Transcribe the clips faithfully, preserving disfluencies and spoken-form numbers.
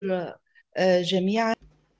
آه، جميعا.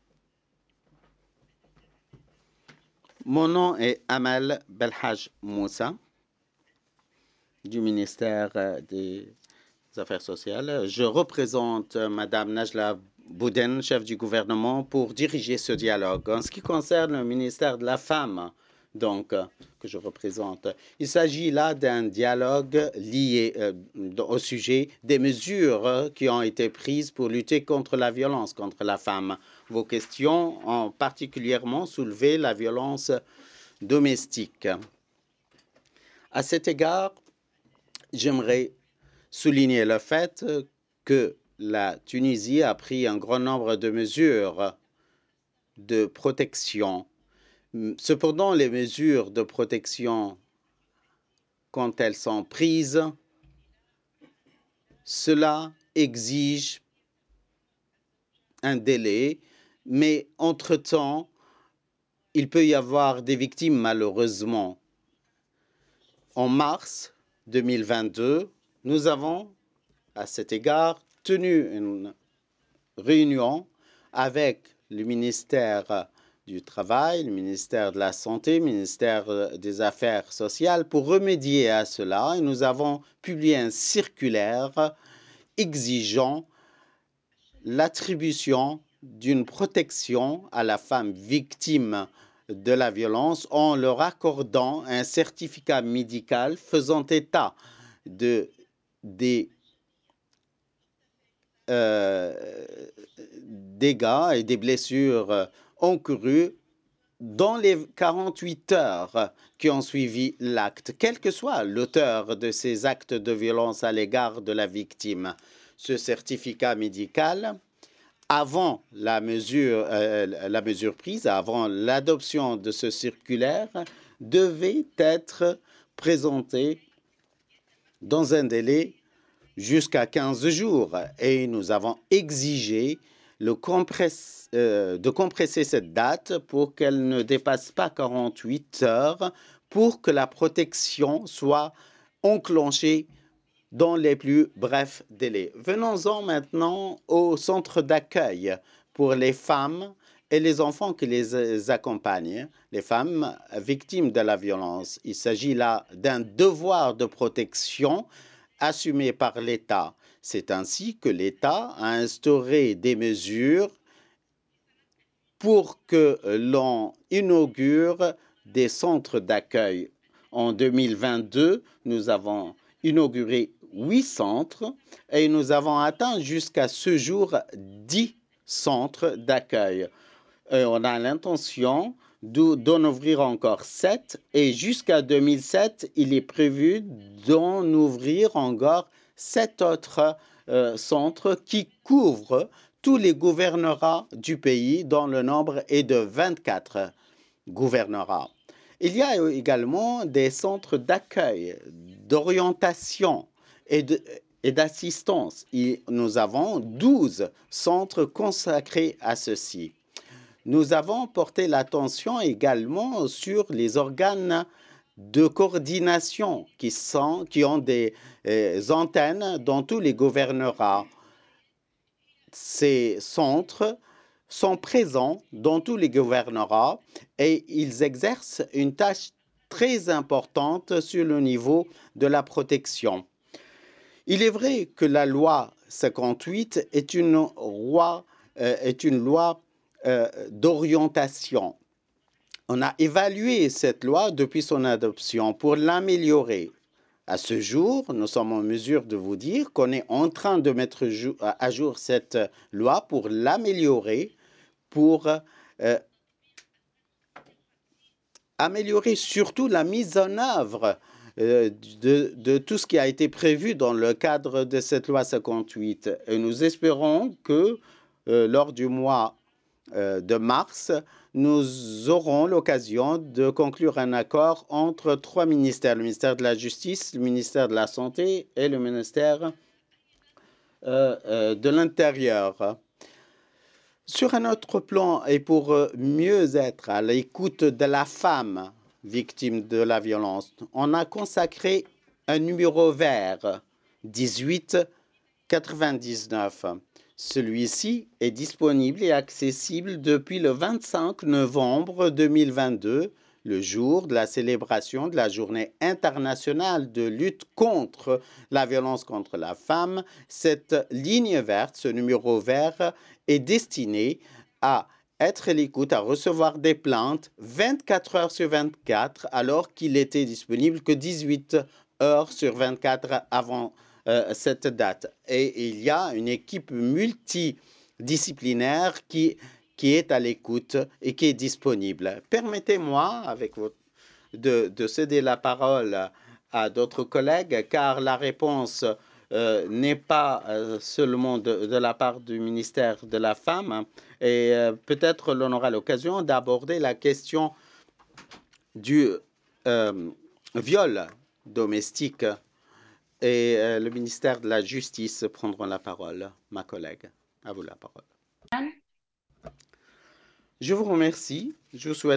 Mon nom est Amal Belhaj Moussa du ministère euh, des Affaires sociales. Je représente euh, Madame Najla Bouden, chef du gouvernement, pour diriger ce dialogue. En ce qui concerne le ministère de la Femme, donc, euh, que je représente, il s'agit là d'un dialogue lié euh, au sujet des mesures euh, qui ont été prises pour lutter contre la violence contre la femme. Vos questions ont particulièrement soulevé la violence domestique. À cet égard, j'aimerais souligner le fait que la Tunisie a pris un grand nombre de mesures de protection. Cependant, les mesures de protection, quand elles sont prises, cela exige un délai, mais entre-temps, il peut y avoir des victimes malheureusement. En mars deux mille vingt-deux, nous avons à cet égard tenu une réunion avec le ministère du Travail, le ministère de la Santé, le ministère des Affaires sociales pour remédier à cela. Et nous avons publié un circulaire exigeant l'attribution d'une protection à la femme victime de la violence en leur accordant un certificat médical faisant état de, des euh, dégâts et des blessures encourues dans les quarante-huit heures qui ont suivi l'acte, quel que soit l'auteur de ces actes de violence à l'égard de la victime. Ce certificat médical, avant la mesure, euh, la mesure prise, avant l'adoption de ce circulaire, devait être présenté dans un délai jusqu'à quinze jours. Et nous avons exigé le compresse, euh, de compresser cette date pour qu'elle ne dépasse pas quarante-huit heures pour que la protection soit enclenchée dans les plus brefs délais. Venons-en maintenant au centre d'accueil pour les femmes et les enfants qui les accompagnent, les femmes victimes de la violence. Il s'agit là d'un devoir de protection assumé par l'État. C'est ainsi que l'État a instauré des mesures pour que l'on inaugure des centres d'accueil. En deux mille vingt-deux, nous avons inauguré huit centres et nous avons atteint jusqu'à ce jour dix centres d'accueil. On a l'intention d'en ouvrir encore sept et jusqu'à deux mille sept, il est prévu d'en ouvrir encore sept autres euh, centres qui couvrent tous les gouvernorats du pays, dont le nombre est de vingt-quatre gouvernorats. Il y a également des centres d'accueil, d'orientation et de, et d'assistance. Nous avons douze centres consacrés à ceci. Nous avons porté l'attention également sur les organes de coordination qui, sont, qui ont des euh, antennes dans tous les gouvernorats. Ces centres sont présents dans tous les gouvernorats et ils exercent une tâche très importante sur le niveau de la protection. Il est vrai que la loi cinquante-huit est une loi, euh, est une loi euh, d'orientation. On a évalué cette loi depuis son adoption pour l'améliorer. À ce jour, nous sommes en mesure de vous dire qu'on est en train de mettre à jour cette loi pour l'améliorer, pour euh, améliorer surtout la mise en œuvre euh, de, de tout ce qui a été prévu dans le cadre de cette loi cinquante-huit. Et nous espérons que euh, lors du mois euh, de mars, nous aurons l'occasion de conclure un accord entre trois ministères, le ministère de la Justice, le ministère de la Santé et le ministère euh, euh, de l'Intérieur. Sur un autre plan, et pour mieux être à l'écoute de la femme victime de la violence, on a consacré un numéro vert dix-huit quatre-vingt-dix-neuf. Celui-ci est disponible et accessible depuis le vingt-cinq novembre deux mille vingt-deux, le jour de la célébration de la Journée internationale de lutte contre la violence contre la femme. Cette ligne verte, ce numéro vert, est destiné à être à l'écoute, à recevoir des plaintes vingt-quatre heures sur vingt-quatre, alors qu'il était disponible que dix-huit heures sur vingt-quatre avant euh, cette date. Et il y a une équipe multidisciplinaire qui, qui est à l'écoute et qui est disponible. Permettez-moi, avec votre, de, de céder la parole à d'autres collègues, car la réponse euh, n'est pas euh, seulement de, de la part du ministère de la Femme, et euh, peut-être l'on aura l'occasion d'aborder la question du euh, viol domestique, et euh, le ministère de la Justice prendront la parole. Ma collègue, à vous la parole. Je vous remercie. Je vous souhaite